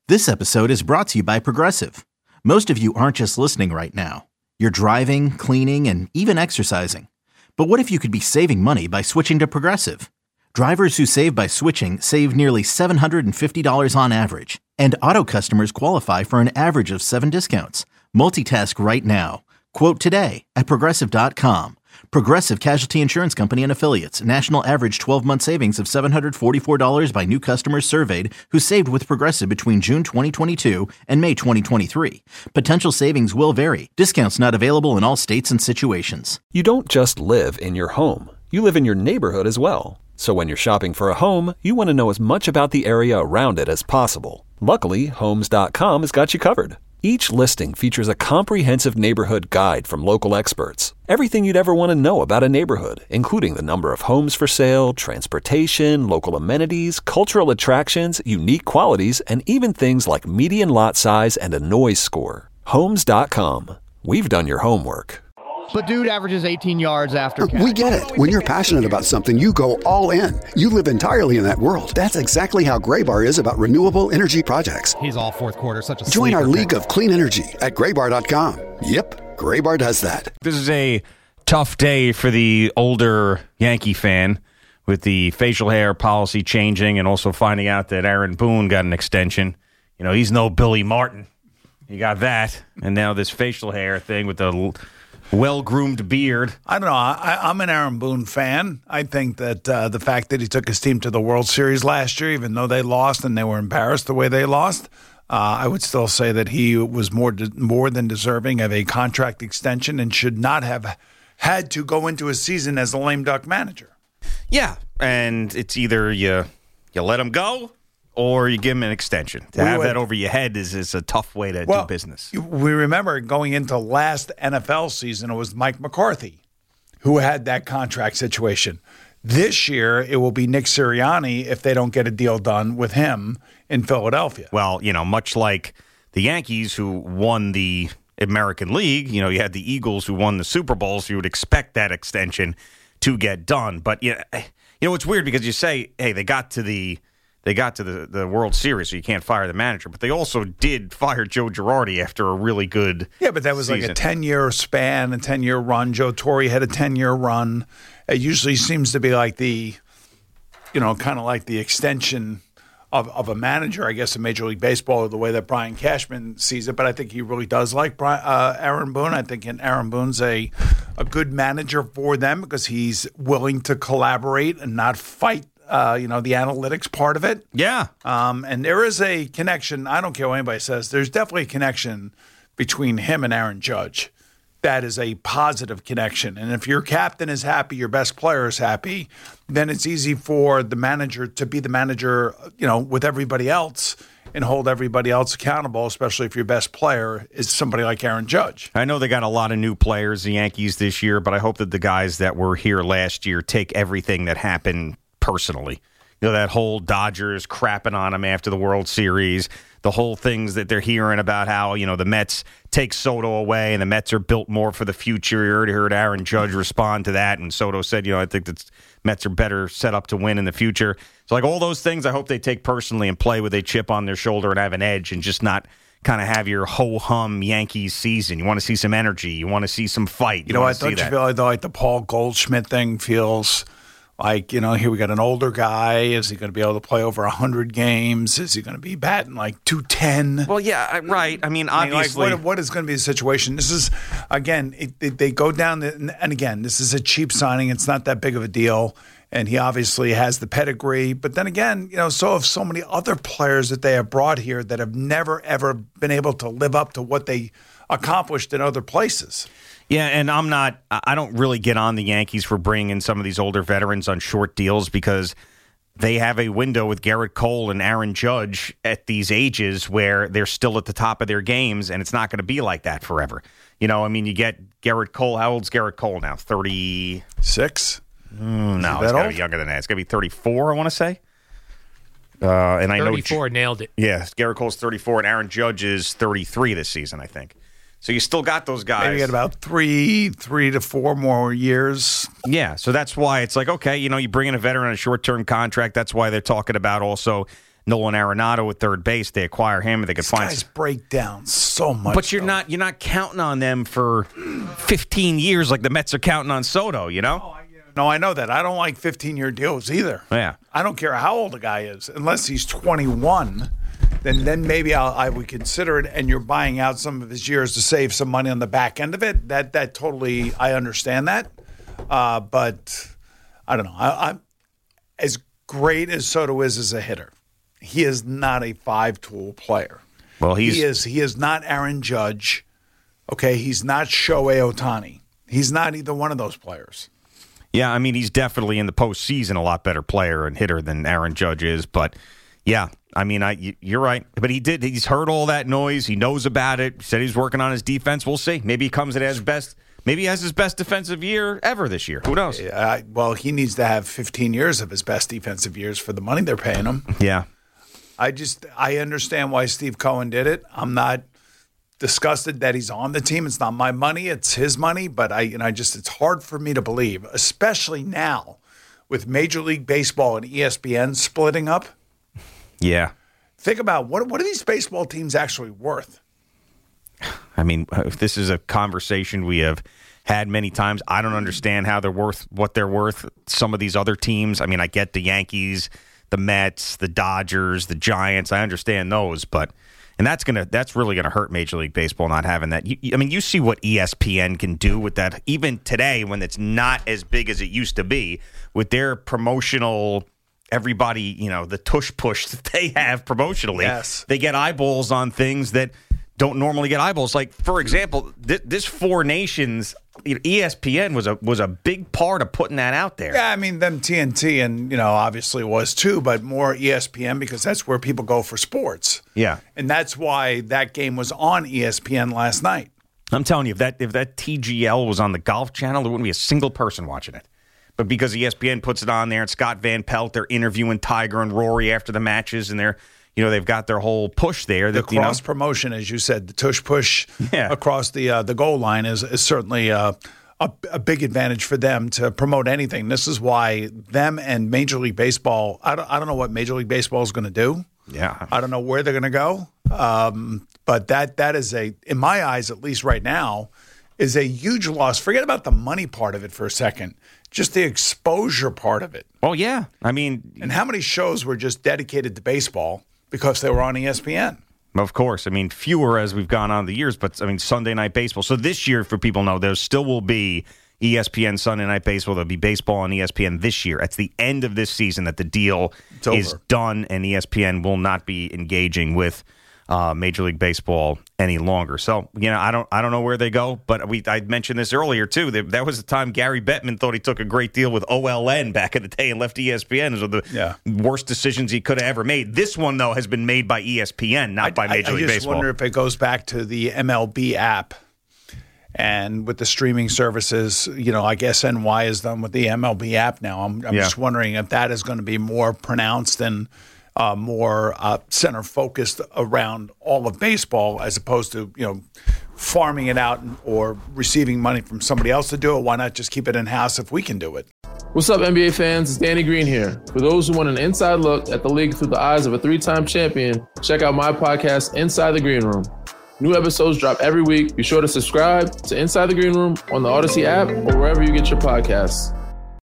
This episode is brought to you by Progressive. Most of you aren't just listening right now. You're driving, cleaning, and even exercising. But what if you could be saving money by switching to Progressive? Drivers who save by switching save nearly $750 on average. And auto customers qualify for an average of 7 discounts. Multitask right now. Quote today at Progressive.com. Progressive Casualty Insurance Company and Affiliates. National average 12-month savings of $744 by new customers surveyed who saved with Progressive between June 2022 and May 2023. Potential savings will vary. Discounts not available in all states and situations. You don't just live in your home. You live in your neighborhood as well. So when you're shopping for a home, you want to know as much about the area around it as possible. Luckily, Homes.com has got you covered. Each listing features a comprehensive neighborhood guide from local experts. Everything you'd ever want to know about a neighborhood, including the number of homes for sale, transportation, local amenities, cultural attractions, unique qualities, and even things like median lot size and a noise score. Homes.com. We've done your homework. But dude averages 18 yards after catch. We get it. When you're passionate about something, you go all in. You live entirely in that world. That's exactly how Graybar is about renewable energy projects. He's all fourth quarter, such a Join our sleeper league of clean energy at Graybar.com. Yep, Graybar does that. This is a tough day for the older Yankee fan with the facial hair policy changing and also finding out that Aaron Boone got an extension. You know, he's no Billy Martin. He got that. And now this facial hair thing with the well-groomed beard. I don't know. I'm an Aaron Boone fan. I think that the fact that he took his team to the World Series last year, even though they lost and they were embarrassed the way they lost, I would still say that he was more than deserving of a contract extension and should not have had to go into a season as a lame duck manager. Yeah, and it's either you let him go or you give him an extension. To have that over your head is a tough way to do business. We remember going into last NFL season, it was Mike McCarthy who had that contract situation. This year, it will be Nick Sirianni if they don't get a deal done with him in Philadelphia. Well, you know, much like the Yankees who won the American League, you know, you had the Eagles who won the Super Bowl, so you would expect that extension to get done. But, you know, it's weird because you say, hey, they got to the World Series, so you can't fire the manager. But they also did fire Joe Girardi after a really good Yeah, but that was season. like a 10-year span, a 10-year run. Joe Torre had a 10-year run. It usually seems to be like kind of like the extension of a manager, I guess, in Major League Baseball, or the way that Brian Cashman sees it. But I think he really does like Aaron Boone. I think Aaron Boone's a good manager for them because he's willing to collaborate and not fight the analytics part of it. Yeah. And there is a connection. I don't care what anybody says. There's definitely a connection between him and Aaron Judge. That is a positive connection. And if your captain is happy, your best player is happy, then it's easy for the manager to be the manager, with everybody else and hold everybody else accountable, especially if your best player is somebody like Aaron Judge. I know they got a lot of new players, the Yankees, this year, but I hope that the guys that were here last year take everything that happened personally. You know, that whole Dodgers crapping on him after the World Series, the whole things that they're hearing about how, the Mets take Soto away and the Mets are built more for the future. You already heard Aaron Judge respond to that, and Soto said, I think that Mets are better set up to win in the future. So, like, all those things I hope they take personally and play with a chip on their shoulder and have an edge and just not kind of have your ho-hum Yankees season. You want to see some energy. You want to see some fight. Don't you feel like the Paul Goldschmidt thing feels like, here we got an older guy. Is he going to be able to play over 100 games? Is he going to be batting like 210? Well, yeah, right. I mean, obviously. What is going to be the situation? This is, again, they go down, and again, this is a cheap signing. It's not that big of a deal. And he obviously has the pedigree. But then again, so have so many other players that they have brought here that have never, ever been able to live up to what they accomplished in other places. Yeah, and I don't really get on the Yankees for bringing in some of these older veterans on short deals because they have a window with Garrett Cole and Aaron Judge at these ages where they're still at the top of their games, and it's not going to be like that forever. You get Garrett Cole. How old's Garrett Cole now? 36? No, it's got to be younger than that. It's got to be 34, I want to say. And I know 34 nailed it. Yeah, Garrett Cole's 34, and Aaron Judge is 33 this season, I think. So you still got those guys. Maybe got about three to 4 more years. Yeah, so that's why it's like, okay, you bring in a veteran on a short-term contract. That's why they're talking about also Nolan Arenado at third base. They acquire him, and they could find. These guys break down so much. But you're not counting on them for 15 years like the Mets are counting on Soto. You know. No, I know that. I don't like 15-year deals either. Yeah. I don't care how old the guy is, unless he's 21. Then maybe I would consider it. And you're buying out some of his years to save some money on the back end of it. That totally, I understand that. But I don't know. I'm as great as Soto is as a hitter, he is not a five-tool player. Well, he is not Aaron Judge. Okay, he's not Shohei Ohtani. He's not either one of those players. Yeah, I mean, he's definitely in the postseason a lot better player and hitter than Aaron Judge is. But, yeah, I mean, you're right. But he's heard all that noise. He knows about it. Said he's working on his defense. We'll see. Maybe he comes in as best. Maybe he has his best defensive year ever this year. Who knows? Well, he needs to have 15 years of his best defensive years for the money they're paying him. Yeah. I understand why Steve Cohen did it. I'm not disgusted that he's on the team. It's not my money, it's his money, but it's hard for me to believe, especially now with Major League Baseball and ESPN splitting up. Yeah. Think about what are these baseball teams actually worth? I mean, this is a conversation we have had many times. I don't understand how they're worth what they're worth. Some of these other teams, I mean, I get the Yankees, the Mets, the Dodgers, the Giants. I understand those, but that's really gonna hurt Major League Baseball not having that. You see what ESPN can do with that, even today when it's not as big as it used to be with their promotional. Everybody, the tush push that they have promotionally. Yes. They get eyeballs on things that don't normally get eyeballs. Like, for example, this Four Nations, ESPN was a big part of putting that out there. Yeah, I mean, them TNT and, obviously was too, but more ESPN because that's where people go for sports. Yeah. And that's why that game was on ESPN last night. I'm telling you, if that TGL was on the Golf Channel, there wouldn't be a single person watching it. But because ESPN puts it on there and Scott Van Pelt, they're interviewing Tiger and Rory after the matches, and they've got their whole push there. The cross promotion, as you said, the tush push across the goal line is certainly a big advantage for them to promote anything. This is why them and Major League Baseball. I don't know what Major League Baseball is going to do. Yeah, I don't know where they're going to go. But that is in my eyes, at least right now, is a huge loss. Forget about the money part of it for a second. Just the exposure part of it. Oh, yeah. I mean... And how many shows were just dedicated to baseball because they were on ESPN? Of course. I mean, fewer as we've gone on the years, but, Sunday Night Baseball. So this year, for people know, there still will be ESPN Sunday Night Baseball. There'll be baseball on ESPN this year. At the end of this season that the deal is done and ESPN will not be engaging with Major League Baseball any longer. So, I don't know where they go, but I mentioned this earlier too. That was the time Gary Bettman thought he took a great deal with OLN back in the day and left ESPN. It was the worst decisions he could have ever made. This one, though, has been made by ESPN, not by Major League Baseball. I just wonder if it goes back to the MLB app. And with the streaming services, I guess NY is done with the MLB app now. I'm just wondering if that is going to be more pronounced and more center focused around all of baseball as opposed to, farming it out or receiving money from somebody else to do it. Why not just keep it in-house if we can do it? What's up, NBA fans? It's Danny Green here. For those who want an inside look at the league through the eyes of a three-time champion, check out my podcast, Inside the Green Room. New episodes drop every week. Be sure to subscribe to Inside the Green Room on the Odyssey app or wherever you get your podcasts.